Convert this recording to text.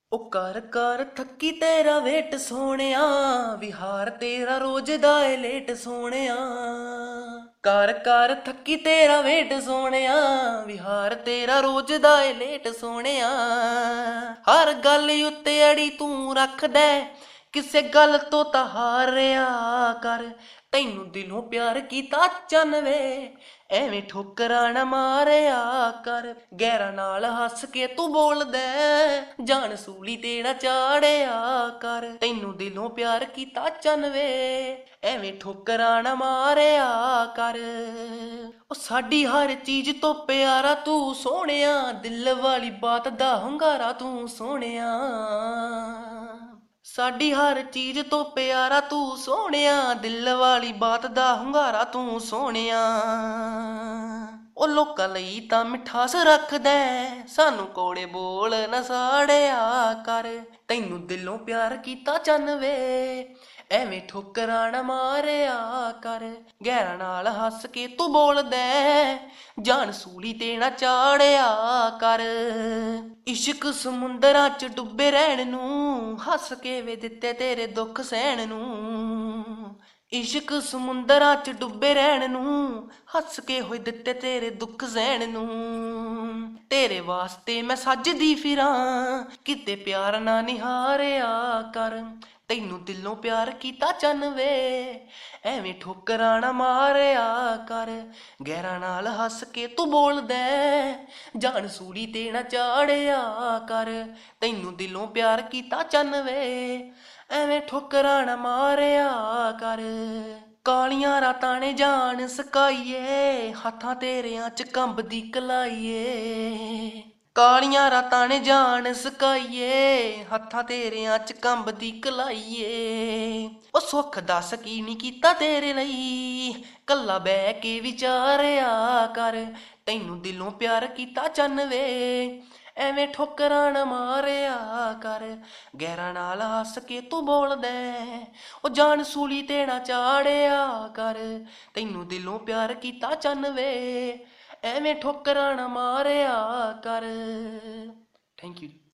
ओ कर कर थकी तेरा वेट सोहणिया विहार तेरा रोज दा ए लेट सोहणिया कर थकी तेरा वेट सोहणिया विहार तेरा रोज दा ए लेट सोहणिया हर गल उत्ते अड़ी तू रख दे किसे गल तो ता हारिया कर तैनू दिलों प्यार कीता चन वे एवें ठोकरां ना मारिया कर गैरां नाल हस के तू बोल दे जान सूली तेरा चाड़िया कर तैनू दिलों प्यार कीता चन वे एवें ठोकरां ना मारिया कर ओ साडी हर चीज तो प्यारा तू सोहणिया दिल वाली बात दा hungaरा तू सोहणिया साडी हर चीज तो प्यारा तू सोहणिया दिल वाली बात दा hungaरा तू सोहणिया ओ लोकां लई तां मिठास रखदा सानू कोड़े बोल ना साड़िया कर तैनू दिलों प्यार कीता चन वे एवें ठोकरां ना मारिया कर गैरां नाल हस के तू बोल दे जान सूली ते ना चाड़िया कर इश्क समुंदरां च डुब्बे रहण नूं हस के वे दित्ते तेरे दुख सहण नूं इश्क समुंदरां च डुब्बे रहण नूं हस के होए दित्ते तेरे दुख सहण नूं तेरे वास्ते मैं सजदी फिरां किते प्यार ना निहारिया कर तैनू दिलों प्यार कीता चन वे एवें ठोकरां ना मारिया कर गैरां नाल हस के तू बोल दे जान सूली ते ना चाड़िया कर तैनू दिलों प्यार कीता चन वे एवें ठोकरां ना मारिया कर कालियां रातां ने जान सकाईए हत्थां तेरियां च कंबदी कलाईए कालियां रातां ने जान सकाईए हत्थां तेरियां च कंबदी कलाईए ओ सुख दस की नी कीता तेरे लई कल्ला बह के विचारिया कर तैनू दिलों प्यार कीता चन वे एवें ठोकरां ना मारिया कर गैरां नाल हस के तू बोल दे ओ जान सूली ते ना चाड़िया कर तैनू दिलों प्यार कीता चन वे एवें ठोकरां ना मारिया कर थैंक यू।